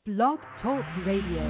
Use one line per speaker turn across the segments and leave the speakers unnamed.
Blog Talk Radio.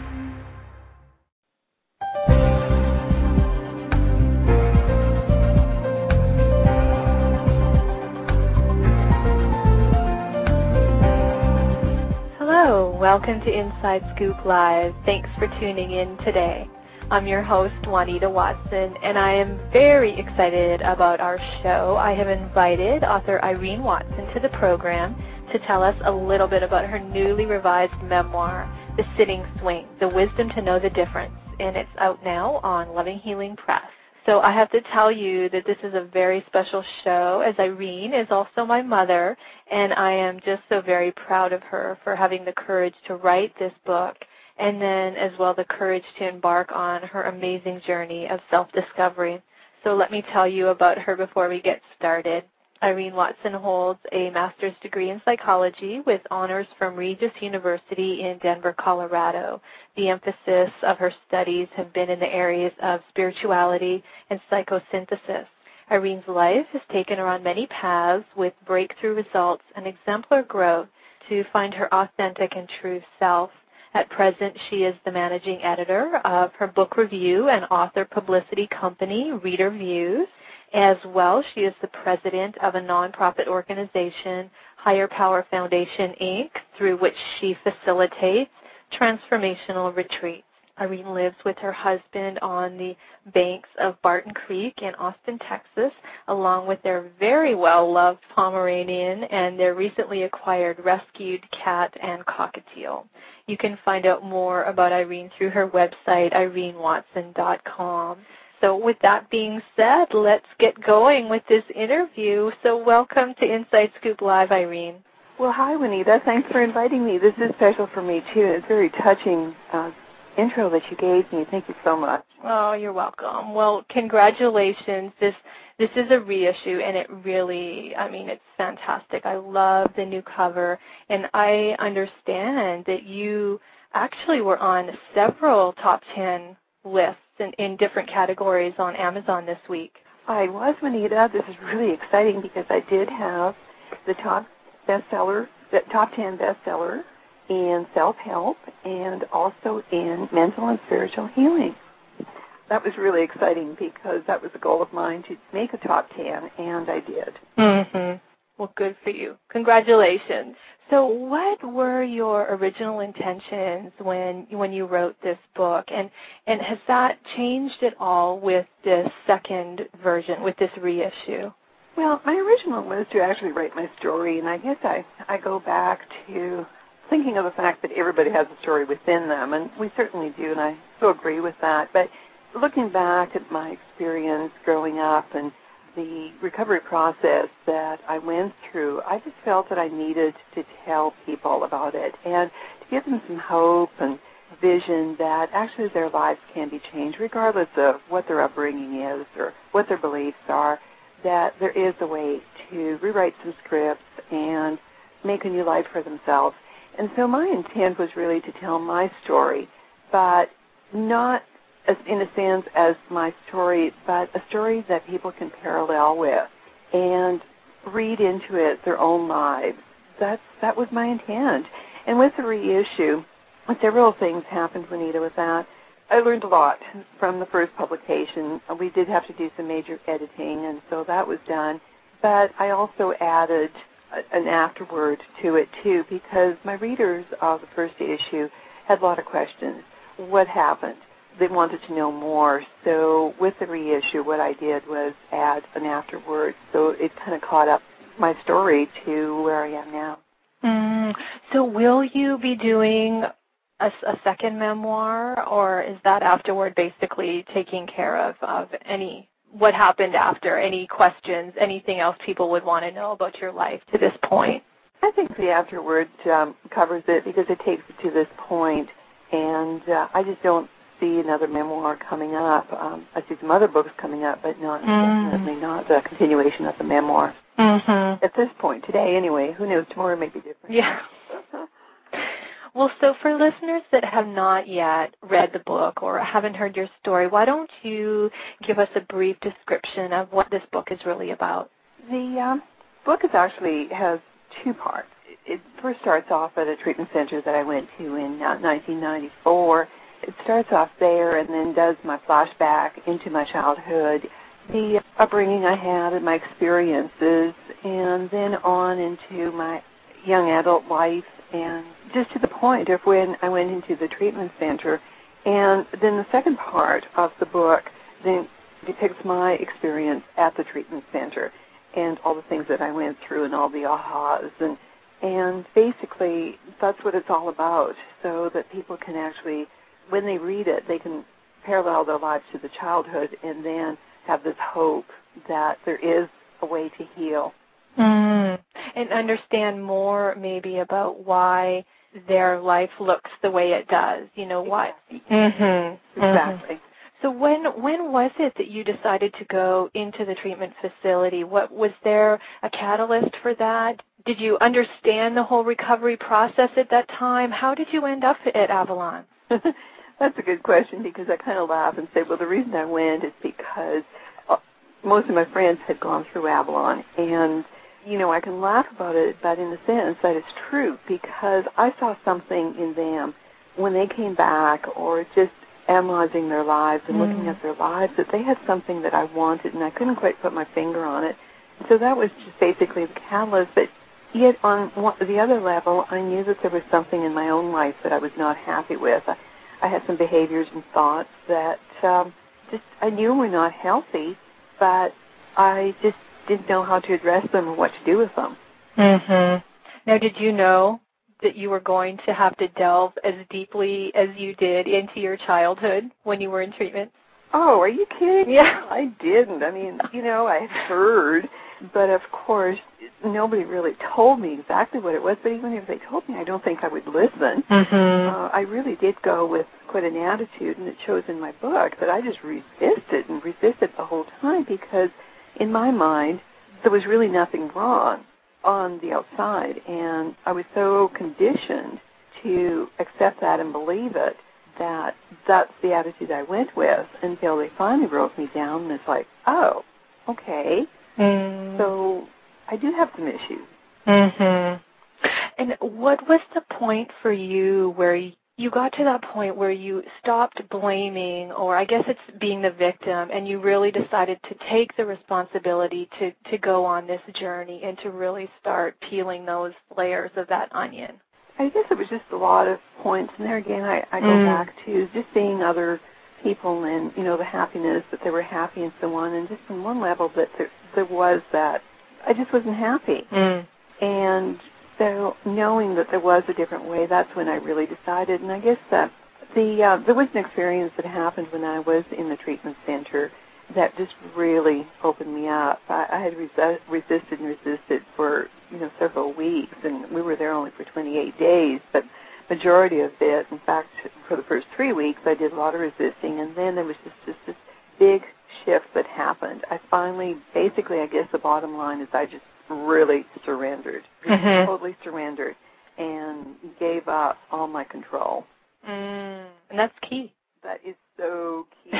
Hello, welcome to Inside Scoop Live. Thanks for tuning in today. I'm your host, Juanita Watson, and I am very excited about our show. I have invited author Irene Watson to the program to tell us a little bit about her newly revised memoir, The Sitting Swing, The Wisdom to Know the Difference, and it's out now on Loving Healing Press. So I have to tell you that this is a very special show, as Irene is also my mother, and I am just so very proud of her for having the courage to write this book, and then as well the courage to embark on her amazing journey of self-discovery. So let me tell you about her before we get started. Irene Watson holds a master's degree in psychology with honors from Regis University in Denver, Colorado. The emphasis of her studies have been in the areas of spirituality and psychosynthesis. Irene's life has taken her on many paths with breakthrough results and exemplar growth to find her authentic and true self. At present, she is the managing editor of her book review and author publicity company, Reader Views. As well, she is the president of a nonprofit organization, Higher Power Foundation, Inc., through which she facilitates transformational retreats. Irene lives with her husband on the banks of Barton Creek in Austin, Texas, along with their very well-loved Pomeranian and their recently acquired rescued cat and cockatiel. You can find out more about Irene through her website, irenewatson.com. So with that being said, let's get going with this interview. So welcome to Inside Scoop Live, Irene.
Well, hi, Juanita. Thanks for inviting me. This is special for me, too. It's a very touching intro that you gave me. Thank you so much.
Oh, you're welcome. Well, congratulations. This is a reissue, and it really, it's fantastic. I love the new cover, and I understand that you actually were on several top 10 lists in different categories on Amazon this week.
I was, Juanita. This is really exciting because I did have the top 10 bestseller in self-help and also in mental and spiritual healing. That was really exciting because that was a goal of mine to make a top 10, and I did.
Mm-hmm. Well, good for you. Congratulations. So what were your original intentions when you wrote this book, and has that changed at all with this second version, with this reissue?
Well, my original was to actually write my story, and I guess I go back to thinking of the fact that everybody has a story within them, and we certainly do, and I so agree with that. But looking back at my experience growing up and the recovery process that I went through, I just felt that I needed to tell people about it and to give them some hope and vision that actually their lives can be changed regardless of what their upbringing is or what their beliefs are, that there is a way to rewrite some scripts and make a new life for themselves. And so my intent was really to tell my story, but not as, in a sense, as my story, but a story that people can parallel with and read into it their own lives. That was my intent. And with the reissue, several things happened, Juanita, with that. I learned a lot from the first publication. We did have to do some major editing, and so that was done. But I also added an afterword to it, too, because my readers of the first issue had a lot of questions. What happened? They wanted to know more. So with the reissue, what I did was add an afterword. So it kind of caught up my story to where I am now.
So will you be doing a second memoir, or is that afterward basically taking care of what happened after, any questions, anything else people would want to know about your life to this point?
I think the afterward covers it because it takes it to this point, and I just don't see another memoir coming up. I see some other books coming up, but definitely not the continuation of the memoir.
Mm-hmm.
At this point, today anyway, who knows, tomorrow may be different.
Yeah. Well, so for listeners that have not yet read the book or haven't heard your story, why don't you give us a brief description of what this book is really about?
The book has two parts. it first starts off at a treatment center that I went to in 1994. It starts off there and then does my flashback into my childhood, the upbringing I had and my experiences, and then on into my young adult life, and just to the point of when I went into the treatment center. And then the second part of the book then depicts my experience at the treatment center and all the things that I went through and all the ahas. And basically, that's what it's all about, so that people can actually, when they read it, they can parallel their lives to the childhood and then have this hope that there is a way to heal.
And understand more maybe about why their life looks the way it does. You know, why.
Exactly.
So when was it that you decided to go into the treatment facility? What was there a catalyst for that? Did you understand the whole recovery process at that time? How did you end up at Avalon?
That's a good question, because I kind of laugh and say, well, the reason I went is because most of my friends had gone through Avalon, and you know, I can laugh about it, but in a sense that it's true, because I saw something in them when they came back, or just analyzing their lives and looking at their lives, that they had something that I wanted, and I couldn't quite put my finger on it. So that was just basically the catalyst. But yet on the other level, I knew that there was something in my own life that I was not happy with. I had some behaviors and thoughts that just I knew were not healthy, but I just didn't know how to address them or what to do with them.
Now, did you know that you were going to have to delve as deeply as you did into your childhood when you were in treatment?
Oh, are you kidding?
Yeah.
I didn't. I mean, you know, I had heard, but of course, nobody really told me exactly what it was, but even if they told me, I don't think I would listen. I really did go with quite an attitude, and it shows in my book, that I just resisted the whole time, because in my mind, there was really nothing wrong on the outside, and I was so conditioned to accept that and believe it that that's the attitude I went with, until they finally broke me down, and it's like, oh, okay, so I do have some issues.
And what was the point for you where you got to that point where you stopped blaming, or I guess it's being the victim, and you really decided to take the responsibility to go on this journey and to really start peeling those layers of that onion?
I guess it was just a lot of points. And there again, I go back to just seeing other people and, you know, the happiness, that they were happy and so on. And just on one level that there was that I just wasn't happy. And so knowing that there was a different way, that's when I really decided. And I guess that there was an experience that happened when I was in the treatment center that just really opened me up. I had resisted for, you know, several weeks, and we were there only for 28 days, but majority of it, in fact, for the first 3 weeks, I did a lot of resisting, and then there was just this big shift that happened. I finally, basically, I guess the bottom line is I just really surrendered, totally surrendered, and gave up all my control.
And that's key.
That is so key.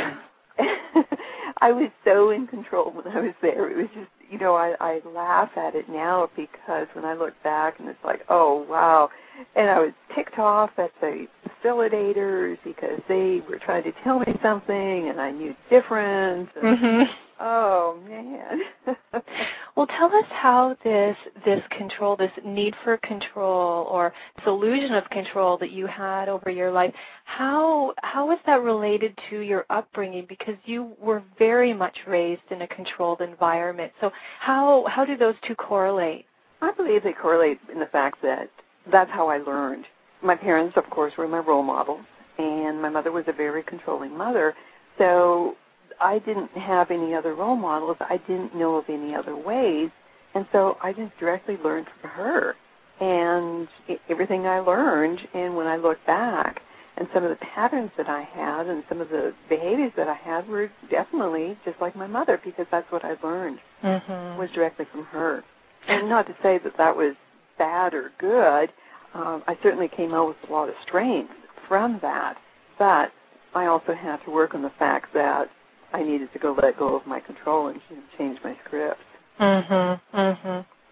I was so in control when I was there. It was just, you know, I laugh at it now, because when I look back and it's like, oh, wow. And I was ticked off at the facilitators because they were trying to tell me something and I knew different. And, oh, man.
Well, tell us how this control, this need for control, or this illusion of control that you had over your life, how is that related to your upbringing? Because you were very much raised in a controlled environment. So how do those two correlate?
I believe they correlate in the fact that that's how I learned. My parents, of course, were my role models, and my mother was a very controlling mother. So I didn't have any other role models. I didn't know of any other ways. And so I just directly learned from her. And everything I learned, and when I look back, and some of the patterns that I had and some of the behaviors that I had were definitely just like my mother, because that's what I learned, was directly from her. And not to say that that was bad or good. I certainly came out with a lot of strength from that. But I also had to work on the fact that I needed to let go of my control and change my script.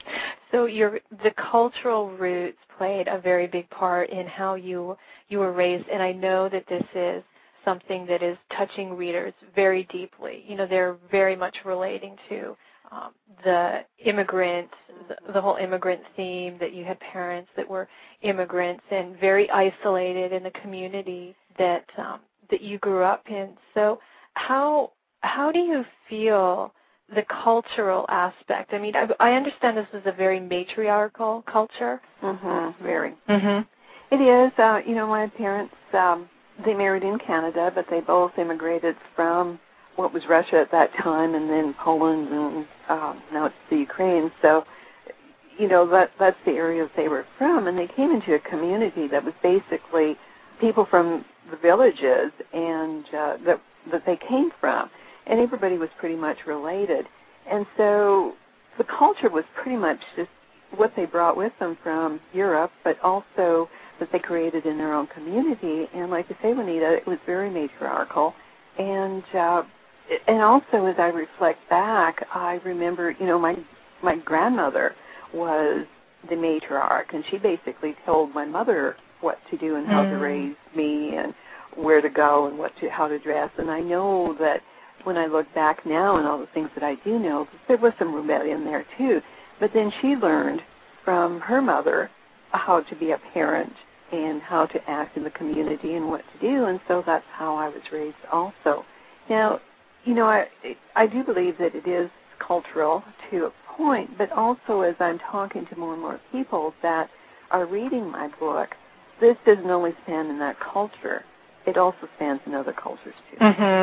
So the cultural roots played a very big part in how you were raised, and I know that this is something that is touching readers very deeply. They're very much relating to the immigrant, the whole immigrant theme, that you had parents that were immigrants and very isolated in the community that you grew up in. So how do you feel the cultural aspect? I mean, I understand this was a very matriarchal culture.
Very.
Mhm.
It is. My parents, they married in Canada, but they both immigrated from what was Russia at that time, and then Poland, and now it's the Ukraine. So, that's the areas they were from, and they came into a community that was basically people from the villages and that they came from, and everybody was pretty much related. And so the culture was pretty much just what they brought with them from Europe, but also that they created in their own community. And like you say, Juanita, it was very matriarchal. And also, as I reflect back, I remember, my grandmother was the matriarch, and she basically told my mother what to do and how to raise me and where to go and how to dress. And I know that when I look back now and all the things that I do know, there was some rebellion there too. But then she learned from her mother how to be a parent and how to act in the community and what to do, and so that's how I was raised also. Now, I do believe that it is cultural to a point, but also as I'm talking to more and more people that are reading my book, this doesn't only stand in that culture, it also stands in other cultures too.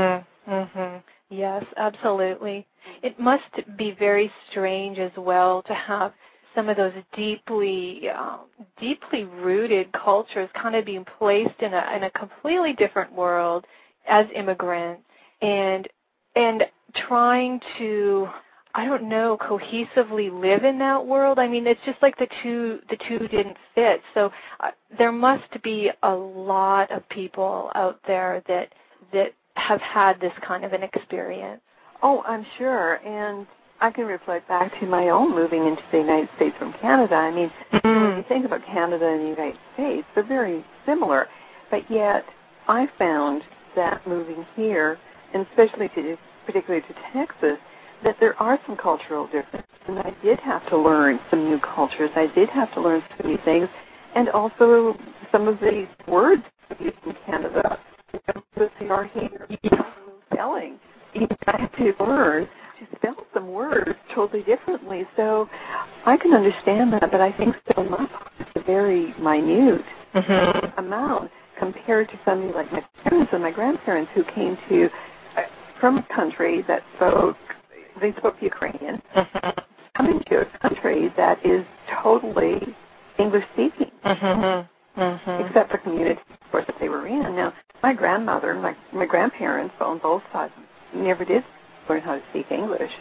Yes, absolutely. It must be very strange as well to have some of those deeply rooted cultures kind of being placed in a completely different world as immigrants and trying to, I don't know, cohesively live in that world. I mean, it's just like the two didn't fit. So there must be a lot of people out there that have had this kind of an experience.
Oh, I'm sure, and I can reflect back to my own moving into the United States from Canada. I mean, when you think about Canada and the United States, they're very similar, but yet I found that moving here, and particularly to Texas, that there are some cultural differences, and I did have to learn some new cultures. I did have to learn some new things, and also some of the words used in Canada that they are here. Spelling. I had to learn to spell some words totally differently, so I can understand that, but I think so much it's a very minute amount compared to somebody like my parents and my grandparents who came from a country that spoke Ukrainian, coming to a country that is totally English-speaking, except for communities, of course, that they were in. Now, my grandmother, my grandparents on both sides never did learn how to speak English.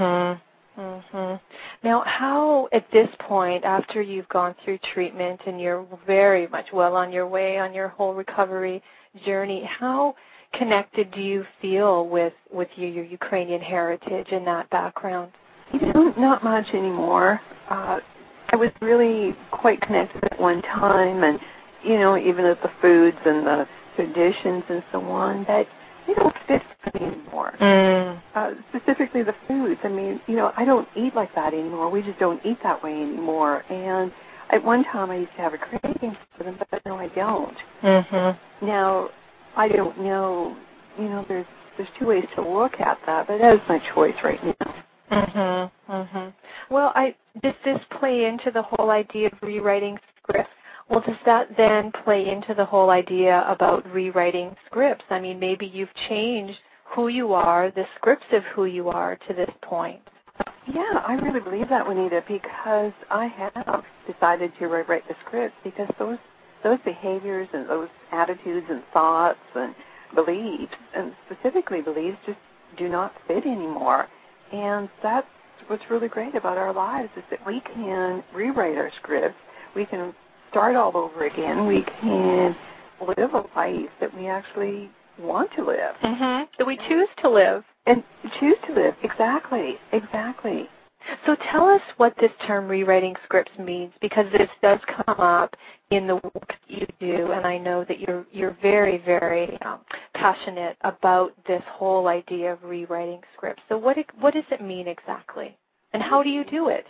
Now, how, at this point, after you've gone through treatment and you're very much well on your way on your whole recovery journey, how connected do you feel with your Ukrainian heritage and that background?
Not much anymore. I was really quite connected at one time, and, even at the foods and the traditions and so on, but they don't fit for me anymore. Specifically the foods. I mean, I don't eat like that anymore. We just don't eat that way anymore. And at one time I used to have a craving for them, but no, I don't. Now, I don't know, there's two ways to look at that, but that is my choice right now.
Well, does this play into the whole idea of rewriting scripts? Well, does that then play into the whole idea about rewriting scripts? I mean, maybe you've changed who you are, the scripts of who you are to this point.
Yeah, I really believe that, Juanita, because I have decided to rewrite the scripts because those behaviors and those attitudes and thoughts and beliefs, and specifically beliefs, just do not fit anymore. And that's what's really great about our lives is that we can rewrite our scripts. We can start all over again. We can live a life that we actually want to live.
That we choose to live.
And choose to live, exactly.
So tell us what this term rewriting scripts means, because this does come up in the work that you do, and I know that you're very, very passionate about this whole idea of rewriting scripts. So what does it mean exactly, and how do you do it?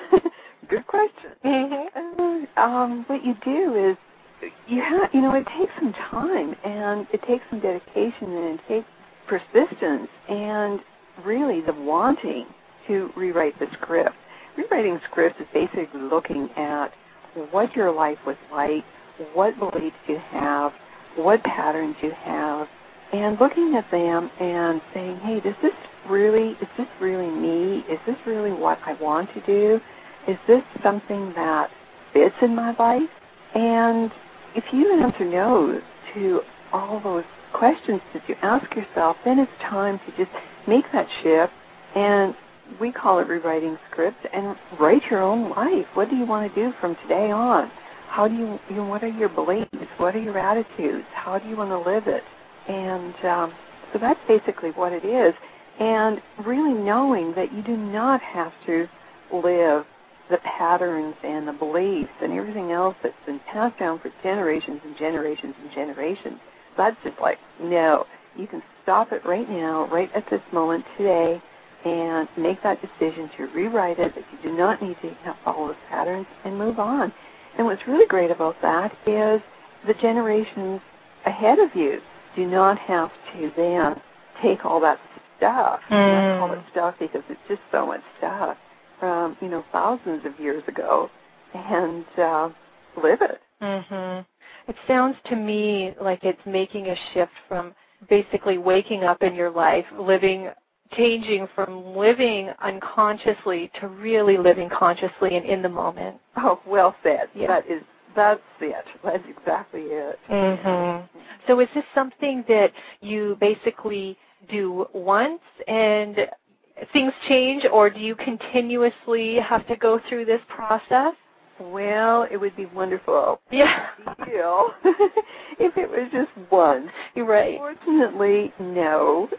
Good question.
Mm-hmm.
What you do is it takes some time, and it takes some dedication, and it takes persistence, and really the wanting to rewrite the script. Rewriting scripts is basically looking at what your life was like, what beliefs you have, what patterns you have, and looking at them and saying, hey, is this really me? Is this really what I want to do? Is this something that fits in my life? And if you answer no to all those questions that you ask yourself, then it's time to just make that shift, and we call it rewriting scripts, and write your own life. What do you want to do from today on? How do you what are your beliefs? What are your attitudes? How do you want to live it? And so that's basically what it is. And really knowing that you do not have to live the patterns and the beliefs and everything else that's been passed down for generations and generations and generations. That's just like, no. You can stop it right now, right at this moment today, and make that decision to rewrite it, that you do not need to follow those patterns, and move on. And what's really great about that is the generations ahead of you do not have to then take all that stuff. And I call it stuff because it's just so much stuff from, thousands of years ago, and live it.
Mm-hmm. It sounds to me like it's making a shift from basically waking up in your life, changing from living unconsciously to really living consciously and in the moment.
Oh, well said.
Yeah.
That's it. That's exactly it.
Mm-hmm. So is this something that you basically do once and things change, or do you continuously have to go through this process?
Well, it would be wonderful.
Yeah.
Deal. If it was just once.
You're right.
Fortunately, no.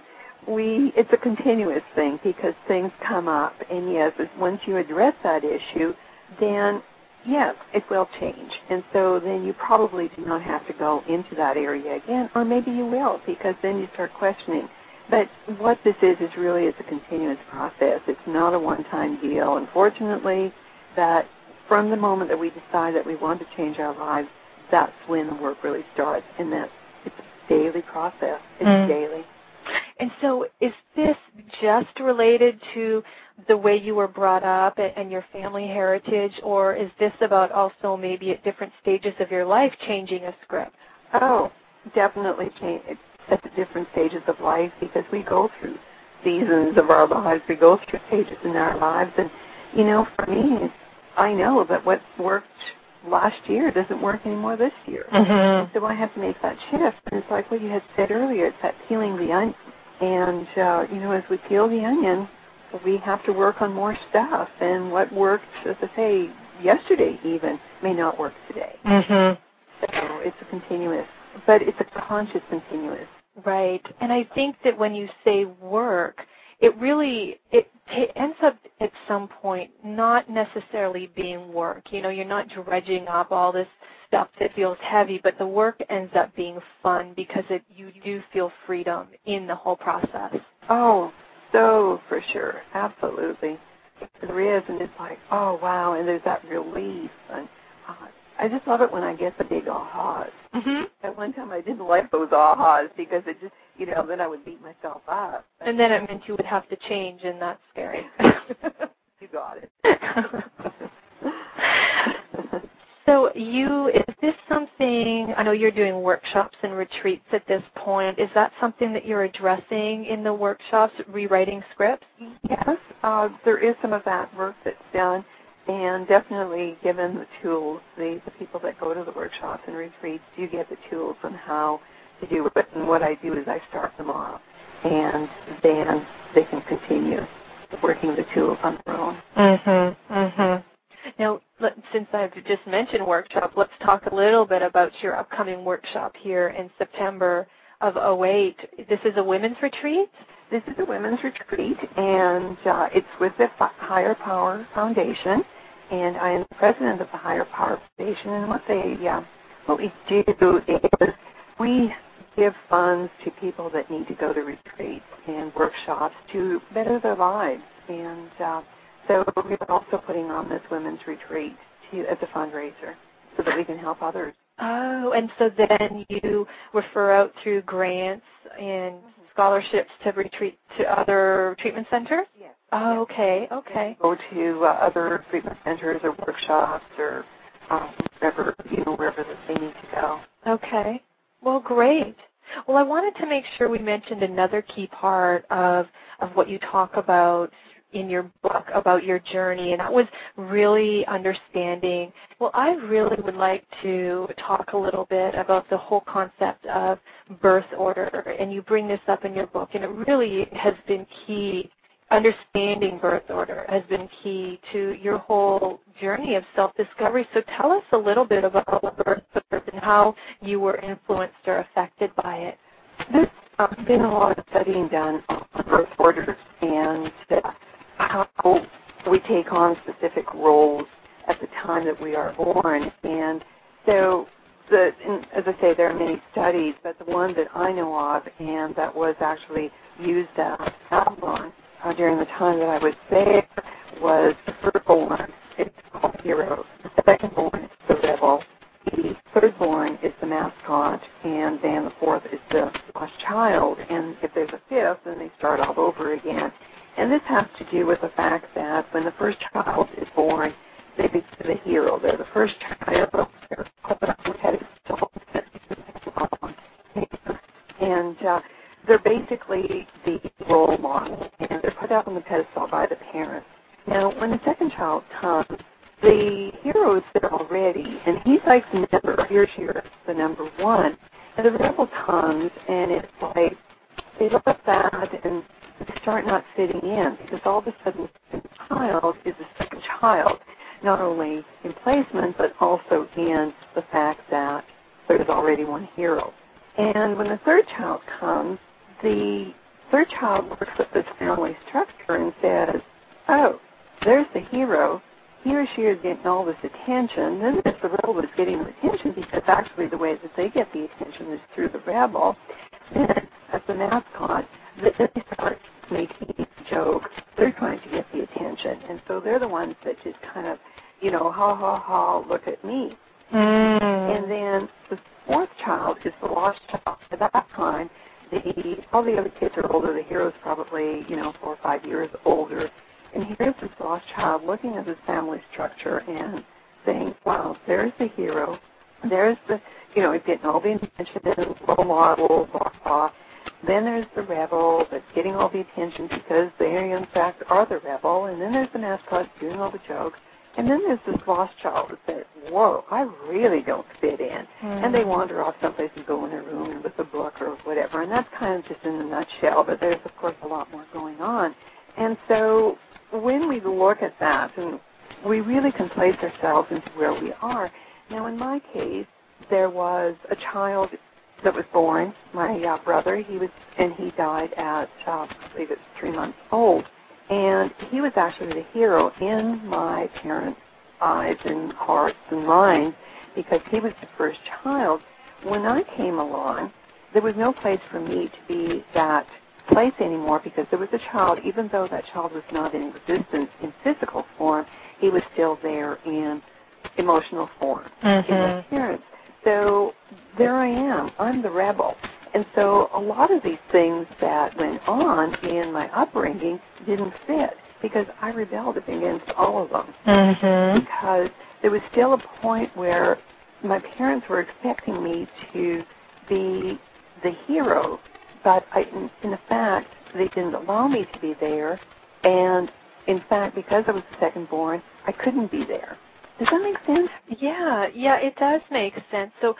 It's a continuous thing because things come up, and yes, once you address that issue, then yes, it will change. And so then you probably do not have to go into that area again, or maybe you will, because then you start questioning. But what this is really it's a continuous process. It's not a one-time deal. Unfortunately, that from the moment that we decide that we want to change our lives, that's when the work really starts, and it's a daily process. It's daily.
And so is this just related to the way you were brought up and your family heritage, or is this about also maybe at different stages of your life changing a script?
Oh, definitely change at the different stages of life, because we go through seasons of our lives. We go through stages in our lives. And, for me, I know that what worked last year doesn't work anymore this year.
Mm-hmm.
So I have to make that shift. And it's like what you had said earlier, it's that peeling the onion. And, as we peel the onion, we have to work on more stuff. And what worked, as I say, yesterday even, may not work today.
Mm-hmm.
So it's a continuous, but it's a conscious continuous.
Right. And I think that when you say work, it ends up at some point not necessarily being work. You're not dredging up all this stuff that feels heavy, but the work ends up being fun because you do feel freedom in the whole process.
Oh, so for sure. Absolutely. There is, and it's like, oh, wow, and there's that relief. And I just love it when I get the big ahas.
Mm-hmm.
At one time I didn't like those ahas because it just, then I would beat myself up.
And then it meant you would have to change, and that's scary.
You got it.
So is this something, I know you're doing workshops and retreats at this point, is that something that you're addressing in the workshops, rewriting scripts?
Yes, there is some of that work that's done, and definitely given the tools, the people that go to the workshops and retreats do get the tools on how to do it. And what I do is I start them off, and then they can continue working the tools on their own.
Mm-hmm, mm-hmm. Now, since I've just mentioned workshop, let's talk a little bit about your upcoming workshop here in September of 2008. This is a women's retreat?
this is a women's retreat, and it's with the Higher Power Foundation, and I am the president of the Higher Power Foundation. And what we do is we give funds to people that need to go to retreats and workshops to better their lives. And so we're also putting on this women's retreat as a fundraiser so that we can help others.
Oh, and so then you refer out through grants and scholarships to retreat to other treatment centers?
Yes.
Oh, okay.
Go to other treatment centers or workshops or wherever they need to go.
Okay. Well, great. Well, I wanted to make sure we mentioned another key part of what you talk about in your book about your journey, and that was really understanding. Well, I really would like to talk a little bit about the whole concept of birth order, and you bring this up in your book, and it really has been key. Understanding birth order has been key to your whole journey of self-discovery. So tell us a little bit about birth order and how you were influenced or affected by it.
There's been a lot of studying done on birth orders and how we take on specific roles at the time that we are born. And so, as I say, there are many studies, but the one that I know of and that was actually used at Avalon during the time that I was there was the firstborn. It's called hero. The secondborn is the rebel. The thirdborn is the mascot, and then the fourth is the lost child. And if there's a fifth, then they start all over again. And this has to do with the fact that when the first child is born, they become the hero. They're the first child. They're put up on the pedestal. And they're basically the role model, and they're put up on the pedestal by the parents. Now, when the second child comes, the hero is there already, and he's like here's the number one. And the rebel comes, and it's like they look at that and they start not fitting in, because all of a sudden the second child is the second child, not only in placement, but also in the fact that there's already one hero. And when the third child comes, the third child looks at this family structure and says, oh, there's the hero. He or she is getting all this attention. Then there's the rebel that's getting the attention, because actually the way that they get the attention is through the rebel. Then, as the mascot, then they start making jokes. They're trying to get the attention. And so they're the ones that just kind of, ha, ha, ha, look at me. And then the fourth child is the lost child. At that time, all the other kids are older. The hero's probably, 4 or 5 years older. And here's this lost child looking at his family structure and saying, wow, there's the hero. There's the, he's getting all the attention, role model, blah, blah. Then there's the rebel that's getting all the attention because they, in fact, are the rebel. And then there's the mascot doing all the jokes. And then there's this lost child that says, whoa, I really don't fit in. And they wander off someplace and go in their room and with a book or whatever. And that's kind of just in a nutshell. But there's, of course, a lot more going on. And so when we look at that, and we really can place ourselves into where we are. Now, in my case, there was a child that was born, my brother. He died at, I believe it was 3 months old. And he was actually the hero in my parents' eyes and hearts and minds, because he was the first child. When I came along, there was no place for me to be that place anymore, because there was a child, even though that child was not in existence in physical form, he was still there in emotional form in my parents. So there I am. I'm the rebel. And so a lot of these things that went on in my upbringing didn't fit, because I rebelled against all of them. Because there was still a point where my parents were expecting me to be the hero, but in fact, they didn't allow me to be there. And in fact, because I was the second born, I couldn't be there. Does that make sense?
Yeah, it does make sense. So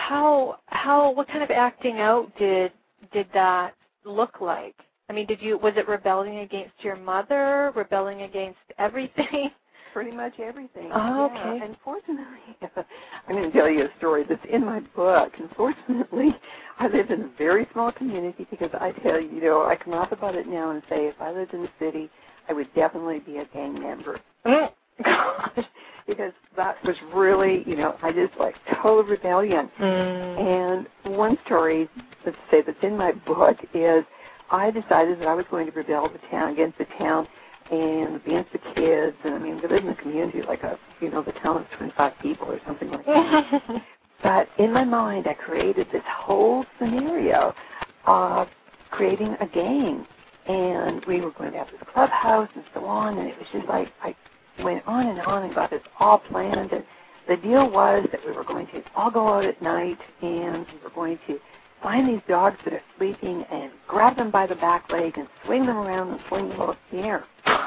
what kind of acting out did that look like? I mean, was it rebelling against your mother, rebelling against everything?
pretty much everything.
Oh, okay.
Yeah. And fortunately, I'm going to tell you a story that's in my book. And fortunately, I lived in a very small community because I tell you, I can laugh about it now and say if I lived in the city, I would definitely be a gang member. Gosh, because that was really, I just like total rebellion. And one story, let's say, that's in my book is I decided that I was going to rebel against the town and against the kids. And I mean, we live in a community like the town of 25 people or something like that. But in my mind, I created this whole scenario of creating a gang. And we were going to have this clubhouse and so on. And it was just like, I went on and got this all planned. And the deal was that we were going to all go out at night and we were going to find these dogs that are sleeping and grab them by the back leg and swing them around and swing them up in the air.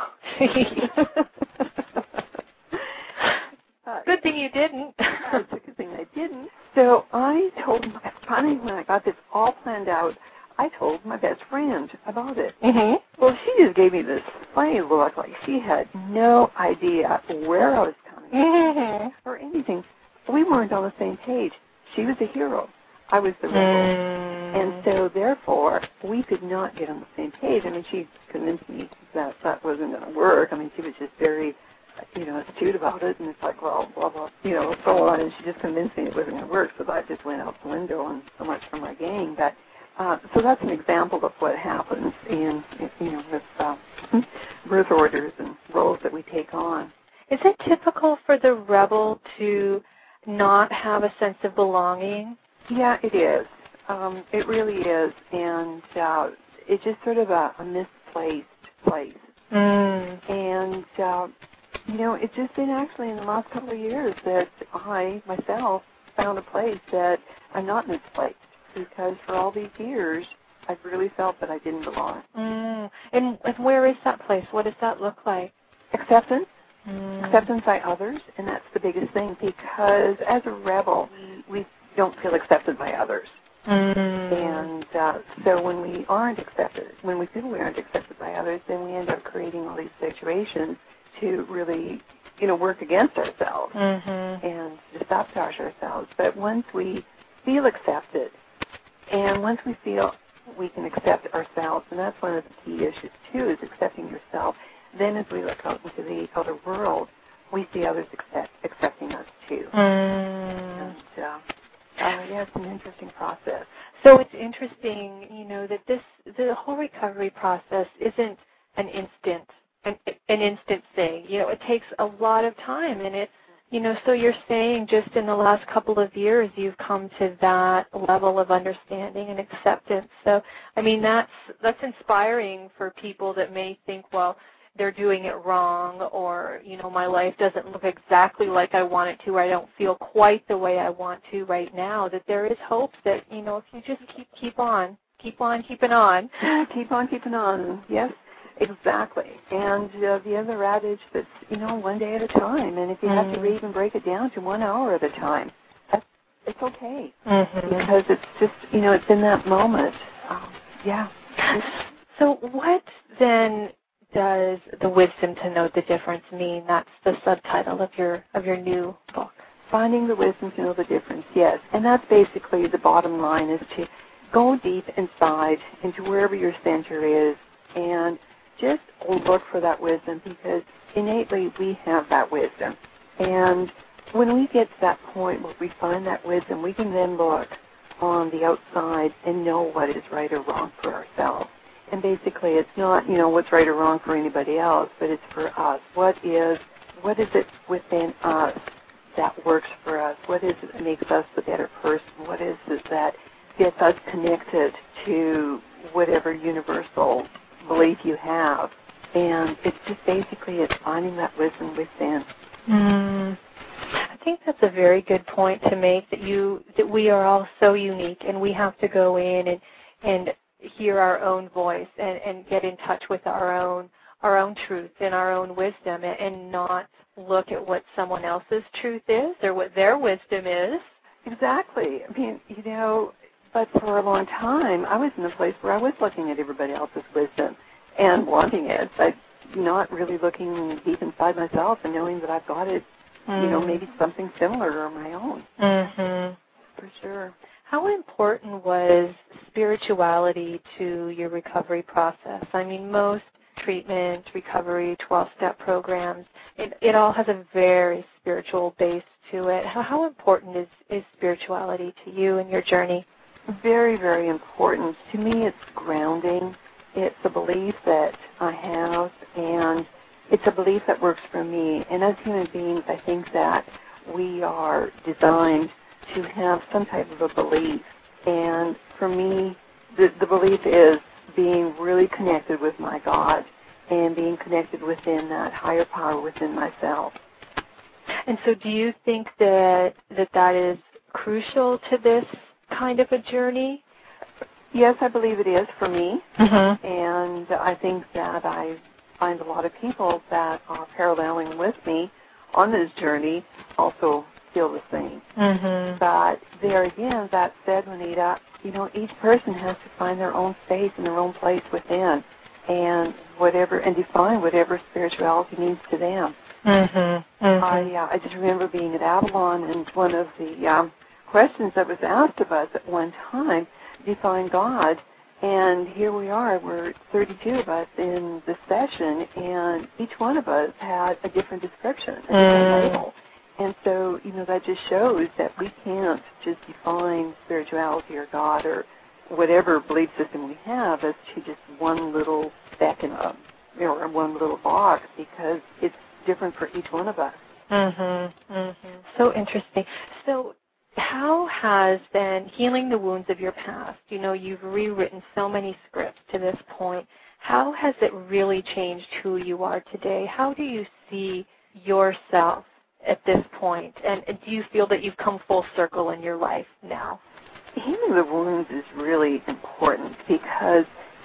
Good thing you didn't.
It's a good thing I didn't. So finally when I got this all planned out, I told my best friend about it.
Mm-hmm.
Well, she just gave me this funny look like she had no idea where I was coming from or anything. We weren't on the same page. She was a hero. I was the rebel. And so, therefore, we could not get on the same page. I mean, she convinced me that that wasn't going to work. I mean, she was just very, astute about it. And it's like, well, blah, blah, so on. And she just convinced me it wasn't going to work. So that just went out the window and so much for my gang. But so that's an example of what happens with birth orders and roles that we take on.
Is it typical for the rebel to not have a sense of belonging?
Yeah, it is. It really is, and it's just sort of a misplaced place. And, it's just been actually in the last couple of years that I, myself, found a place that I'm not misplaced, because for all these years, I've really felt that I didn't belong.
And where is that place? What does that look like?
Acceptance. Acceptance by others, and that's the biggest thing, because as a rebel, we don't feel accepted by others. And so when we aren't accepted, when we feel we aren't accepted by others, then we end up creating all these situations to really, work against ourselves and to sabotage ourselves. But once we feel accepted, and once we feel we can accept ourselves, and that's one of the key issues too, is accepting yourself, then as we look out into the outer world, we see others accepting us too. And, it's an interesting process.
So it's interesting, that the whole recovery process isn't an instant thing. It takes a lot of time, and so you're saying just in the last couple of years you've come to that level of understanding and acceptance. So, I mean, that's inspiring for people that may think, well, they're doing it wrong, or, my life doesn't look exactly like I want it to, or I don't feel quite the way I want to right now, that there is hope that, if you just keep on keeping on.
Keep on keeping on, yes, exactly. And the other adage that's, one day at a time, and if you have to even break it down to 1 hour at a time, it's okay. Because it's just, it's in that moment.
So what then does the wisdom to know the difference mean? That's the subtitle of your new book.
Finding the wisdom to know the difference, yes. And that's basically the bottom line, is to go deep inside into wherever your center is and just look for that wisdom, because innately we have that wisdom. And when we get to that point where we find that wisdom, we can then look on the outside and know what is right or wrong for ourselves. And basically it's not, what's right or wrong for anybody else, but it's for us. What is it within us that works for us? What is it that makes us a better person? What is it that gets us connected to whatever universal belief you have? And it's just basically it's finding that wisdom within.
I think that's a very good point to make, that we are all so unique, and we have to go in and hear our own voice and get in touch with our own truth and our own wisdom, and not look at what someone else's truth is or what their wisdom is.
Exactly. I mean, but for a long time I was in a place where I was looking at everybody else's wisdom and wanting it, but not really looking deep inside myself and knowing that I've got it, maybe something similar on my own.
Mm-hmm.
For sure.
How important was spirituality to your recovery process? I mean, most treatment, recovery, 12-step programs, it all has a very spiritual base to it. How important is spirituality to you in your journey?
Very, very important. To me, it's grounding. It's a belief that I have, and it's a belief that works for me. And as human beings, I think that we are designed to have some type of a belief. And for me, the belief is being really connected with my God and being connected within that higher power within myself.
And so do you think that is crucial to this kind of a journey?
Yes, I believe it is for me.
Mm-hmm.
And I think that I find a lot of people that are paralleling with me on this journey also feel the same.
Mm-hmm.
But there again, that said, Juanita, each person has to find their own space and their own place within, and define whatever spirituality means to them.
Mm-hmm. Mm-hmm.
I just remember being at Avalon, and one of the questions that was asked of us at one time, define God. And here we are, we're 32 of us in this session, and each one of us had a different description, a different label. And so, that just shows that we can't just define spirituality or God or whatever belief system we have as to just one little speck in one little box, because it's different for each one of us.
Mm-hmm. Mm-hmm. So interesting. So how has then healing the wounds of your past, you've rewritten so many scripts to this point, how has it really changed who you are today? How do you see yourself at this point? And do you feel that you've come full circle in your life now?
Healing the wounds is really important because,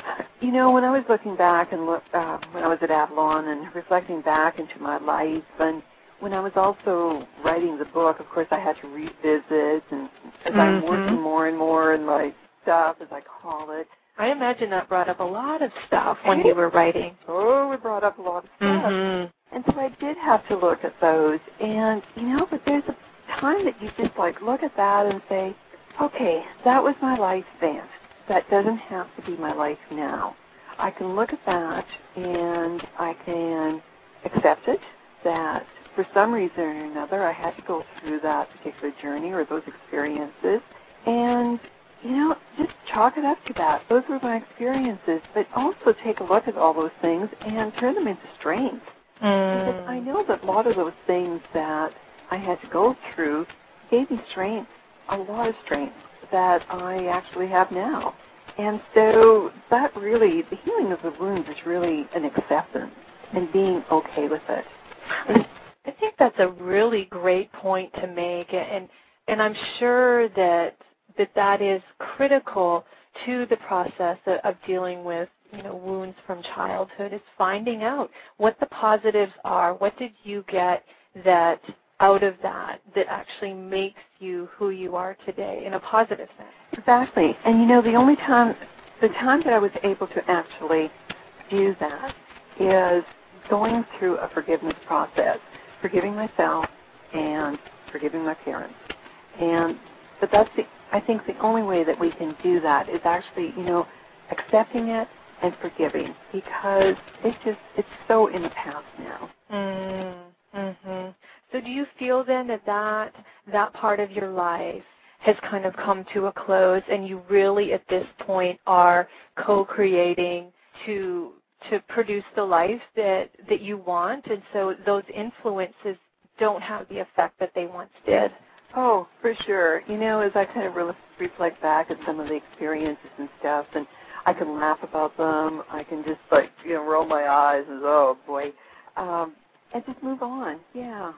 when I was looking back and when I was at Avalon and reflecting back into my life, and when I was also writing the book, of course, I had to revisit, and as I'm working more and more in my stuff, as I call it.
I imagine that brought up a lot of stuff when you were writing.
Oh, it brought up a lot of stuff.
Mm-hmm.
And so I did have to look at those. And, but there's a time that you just, look at that and say, okay, that was my life then. That doesn't have to be my life now. I can look at that and I can accept it, that for some reason or another I had to go through that particular journey or those experiences. And, just chalk it up to that. Those were my experiences. But also take a look at all those things and turn them into strengths. Because I know that a lot of those things that I had to go through gave me strength, a lot of strength that I actually have now. And so that really, the healing of the wounds is really an acceptance and being okay with it.
I think that's a really great point to make, and I'm sure that is critical to the process of dealing with wounds from childhood, is finding out what the positives are. What did you get that out of that actually makes you who you are today in a positive sense?
Exactly. And the time that I was able to actually do that is going through a forgiveness process, forgiving myself and forgiving my parents. But that's I think the only way that we can do that is actually, accepting it and forgiving, because it's so in the past now.
Mm-hmm. So do you feel then that part of your life has kind of come to a close, and you really at this point are co-creating to produce the life that you want, and so those influences don't have the effect that they once did?
Oh, for sure. As I kind of reflect back at some of the experiences and stuff, and I can laugh about them. I can just roll my eyes and oh boy, and just move on. Yeah.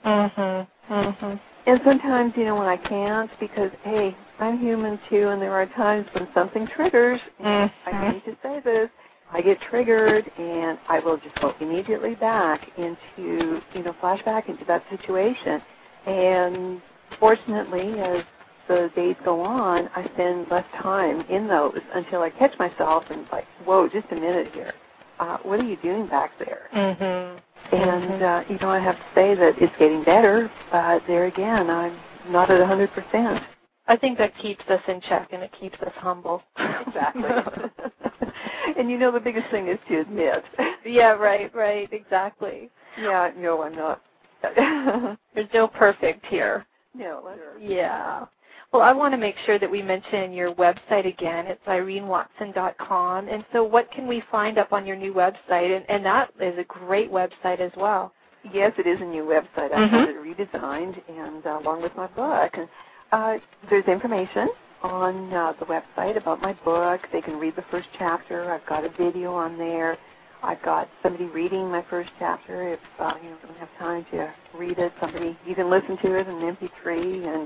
And sometimes, when I can't, because hey, I'm human too, and there are times when something triggers. And I need to say this. I get triggered, and I will just go immediately back into, flashback into that situation. And fortunately, as the days go on, I spend less time in those until I catch myself and whoa, just a minute here. what are you doing back there?
Mhm.
And, you know, I have to say that it's getting better, but there again, I'm not at 100%.
I think that keeps us in check and it keeps us humble.
Exactly. And, you know, the biggest thing is to admit.
Yeah, right, exactly.
Yeah, no, I'm not.
There's no perfect here.
No, sure.
Yeah. Well, I want to make sure that we mention your website again. It's IreneWatson.com. And so what can we find up on your new website? And that is a great website as well.
Yes, it is a new website. I had it redesigned, and along with my book. And there's information on the website about my book. They can read the first chapter. I've got a video on there. I've got somebody reading my first chapter. If you don't have time to read it, you can listen to it in MP3. And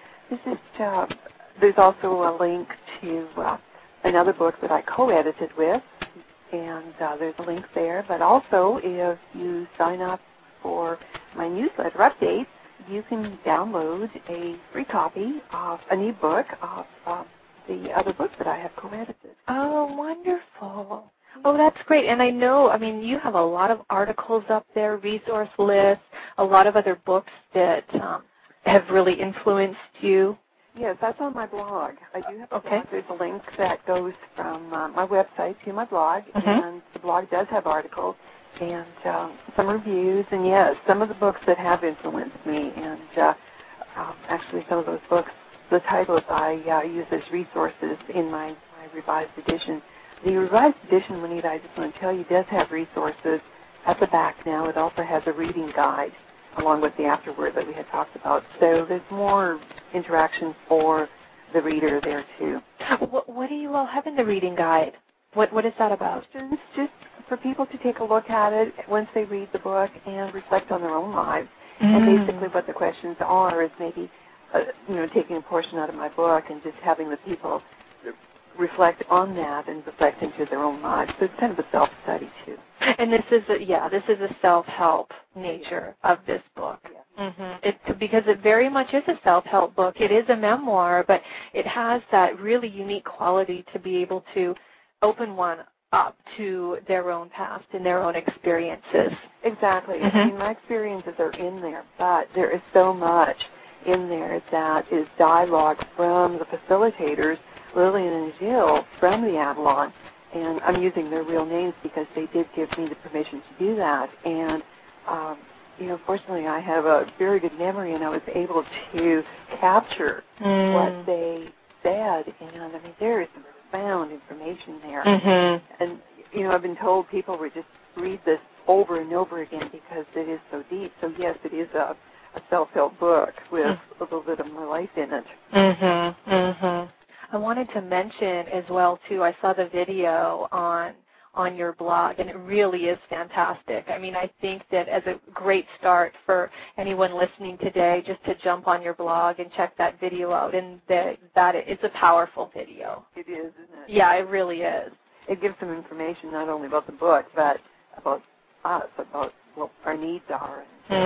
there's also a link to another book that I co-edited with, and there's a link there. But also, if you sign up for my newsletter updates, you can download a free copy of an e-book of the other books that I have co-edited.
Oh, wonderful. Oh, that's great. And I know, I mean, you have a lot of articles up there, resource lists, a lot of other books that have really influenced you.
Yes, that's on my blog. I do have a blog. There's a link that goes from my website to my blog, and the blog does have articles and some reviews. And, yes, some of the books that have influenced me, and actually some of those books, the titles I use as resources in my revised edition. The revised edition, Juanita, I just want to tell you, does have resources at the back now. It also has a reading guide along with the afterword that we had talked about. So there's more interaction for the reader there, too.
What do you all have in the reading guide? What is that about?
Just for people to take a look at it once they read the book and reflect on their own lives. And basically what the questions are is maybe, taking a portion out of my book and just having the people reflect on that and reflect into their own lives. So it's kind of a self-study, too. And
this is a self-help nature of this book.
Yeah.
Because it very much is a self-help book. It is a memoir, but it has that really unique quality to be able to open one up to their own past and their own experiences.
Exactly. I mean, my experiences are in there, but there is so much in there that is dialogue from the facilitators, Lillian and Jill, from the Avalon. And I'm using their real names because they did give me the permission to do that. And, fortunately I have a very good memory, and I was able to capture what they said. And, I mean, there is some profound information there. And, I've been told people would just read this over and over again because it is so deep. So, yes, it is a self-help book with a little bit of my life in it.
I wanted to mention as well, too, I saw the video on your blog, and it really is fantastic. I mean, I think that as a great start for anyone listening today, just to jump on your blog and check that video out, and that it's a powerful video.
It is, isn't it?
Yeah, it really is.
It gives some information not only about the book, but about us, about what our needs are.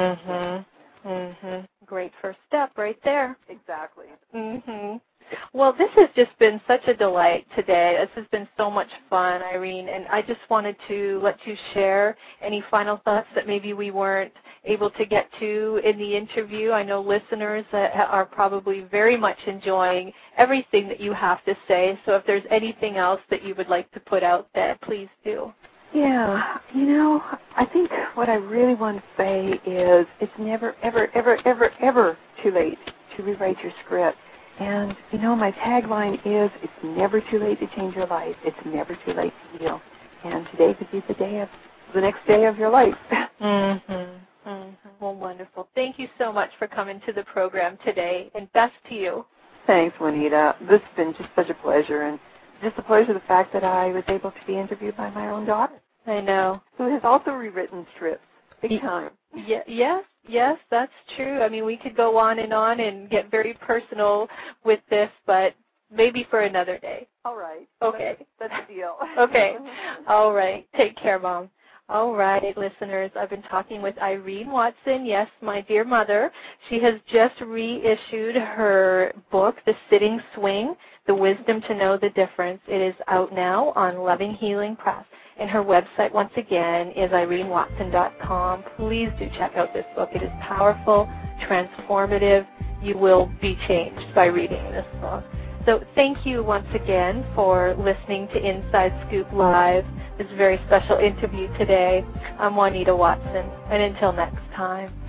Great first step right there.
Exactly.
Well, this has just been such a delight today. This has been so much fun, Irene, and I just wanted to let you share any final thoughts that maybe we weren't able to get to in the interview. I know listeners are probably very much enjoying everything that you have to say, so if there's anything else that you would like to put out there, please do.
Yeah, I think what I really want to say is it's never, ever, ever, ever, ever too late to rewrite your script. And, my tagline is, it's never too late to change your life. It's never too late to heal. And today could be the next day of your life.
Well, wonderful. Thank you so much for coming to the program today, and best to you.
Thanks, Juanita. This has been just such a pleasure, and just a pleasure the fact that I was able to be interviewed by my own daughter.
I know.
Who has also rewritten scripts, big time.
Yes, that's true. I mean, we could go on and get very personal with this, but maybe for another day.
All right.
Okay.
That's a deal.
Okay. All right. Take care, Mom. All right, listeners, I've been talking with Irene Watson, yes, my dear mother. She has just reissued her book, The Sitting Swing, The Wisdom to Know the Difference. It is out now on Loving Healing Press. And her website, once again, is irenewatson.com. Please do check out this book. It is powerful, transformative. You will be changed by reading this book. So thank you once again for listening to Inside Scoop Live, this very special interview today. I'm Juanita Watson, and until next time.